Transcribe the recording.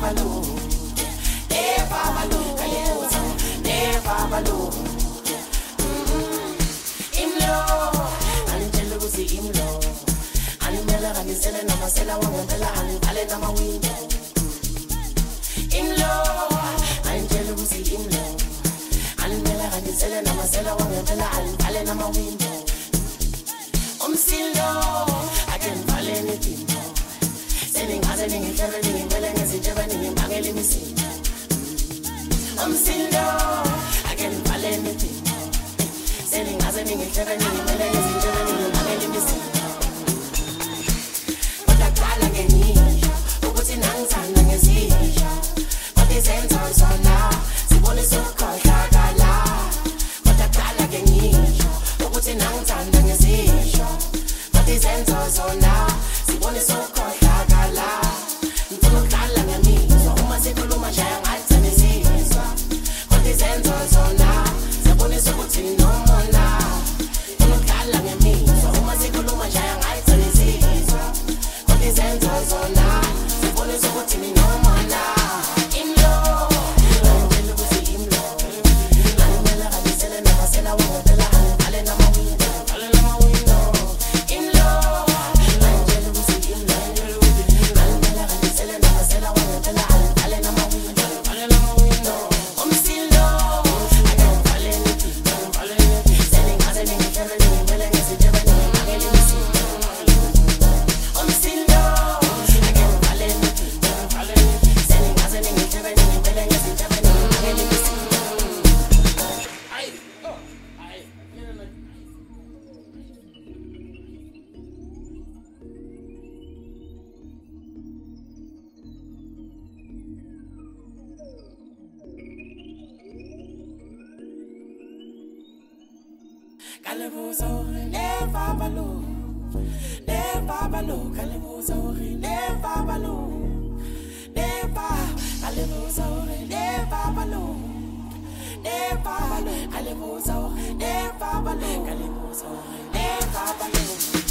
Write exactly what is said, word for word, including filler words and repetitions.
balo, never balo, kalibuzo, never balo. Imlo, anjelo kusi imlo, animela kanisela na masela wangela anipale na mawingo. Imlo, anjelo kusi imlo, animela kanisela na masela wangela anipale na mawingo. Umsilo, I can fall anything. Sending us and in traveling in Bellingham, in Germany, in Bangladesh, missing. Umsilo, I can fall anything. Sending us and in traveling in Bellingham, in Germany, in Bangladesh, missing. But I call again, who put in hands and I see. But this ends on so now, see one is so called Gala. But I call again, who put in hands and I see. This ends also now. Si one so called Gala. Mfuno kala ngami. So uma sikuluma shaya ngathani zizwa. But this ends also now. Si one so kuthi no more now. Mfuno kala ngami. So uma sikuluma shaya ngathani zizwa. But this ends also now. Si one so kuthi no more now. Imlo. Angelo kuthi imlo. Angela kabisela na basela wangela ale na mawingo. Ale na mawingo. Kalibuzo, never balo, never balo, kalibuzo, never balo, never, kalibuzo, never balo, never balo, kalibuzo, never balo, kalibuzo, never balo.